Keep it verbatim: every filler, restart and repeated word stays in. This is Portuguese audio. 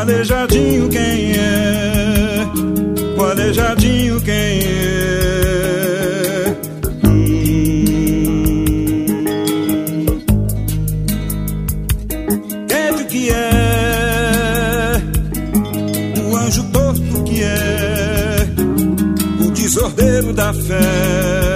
aleijadinho quem é? O aleijadinho quem é? Hum. Quem que é? O anjo torto que é? O desordeiro da fé.